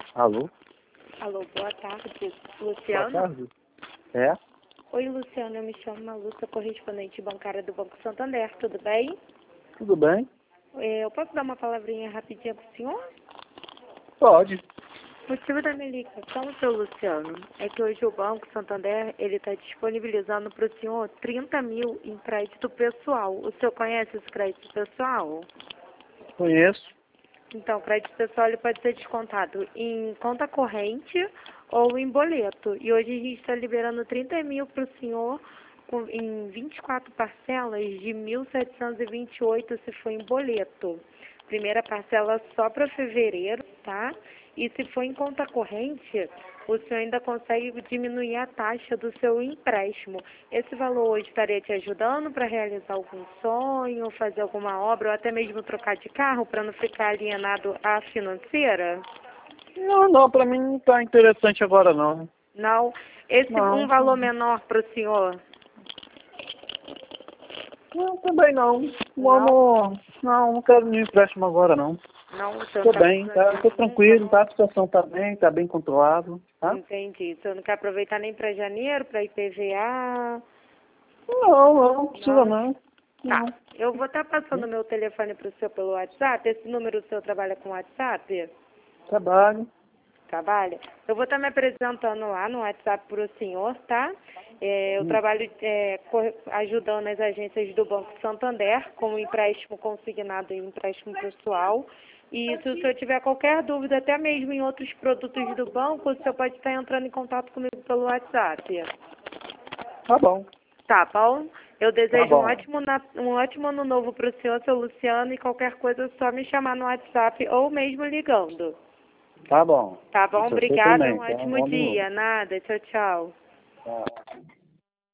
Alô? Alô, boa tarde, Boa Luciano. tarde. É? Oi, Luciano, eu me chamo Malu, sou correspondente bancária do Banco Santander, tudo bem? Tudo bem? Eu posso dar uma palavrinha rapidinha para o senhor? Pode. O motivo da minha ligação, seu Luciano, é que hoje o Banco Santander ele está disponibilizando para o senhor 30 mil em crédito pessoal. O senhor conhece esse crédito pessoal? Conheço. Então, o crédito pessoal ele pode ser descontado em conta corrente ou em boleto. E hoje a gente está liberando 30 mil para o senhor em 24 parcelas de 1.728 se for em boleto. Primeira parcela só para fevereiro, tá? E se for em conta corrente, o senhor ainda consegue diminuir a taxa do seu empréstimo. Esse valor hoje estaria te ajudando para realizar algum sonho, fazer alguma obra ou até mesmo trocar de carro para não ficar alienado à financeira? Não, pra mim não tá interessante agora não. Não? Esse Não. um valor menor para o senhor? Não, também não. Não? Não quero nenhum empréstimo agora não. Não, o senhor Tô não está bem, tá? precisando Tô de nenhum tranquilo, tá? valor? A situação tá bem controlado, tá? Entendi. O senhor não quer aproveitar nem para janeiro, para IPVA? Não precisa Não? não. Tá. Não. Eu vou estar passando meu telefone para o senhor pelo WhatsApp. Esse número do senhor trabalha com WhatsApp? Trabalho. Trabalha? Eu vou estar me apresentando lá no WhatsApp para o senhor, tá? Eu trabalho ajudando as agências do Banco Santander com empréstimo consignado e empréstimo pessoal. E se o senhor tiver qualquer dúvida, até mesmo em outros produtos do banco, o senhor pode estar entrando em contato comigo pelo WhatsApp. Tá bom. Tá bom? Eu Tá desejo bom. um ótimo ano novo para o senhor, seu Luciano, e qualquer coisa é só me chamar no WhatsApp ou mesmo ligando. Tá bom. Tá bom? Você Obrigada, também, um tá? ótimo Bom ano novo. dia. Nada, tchau, tchau. Tá.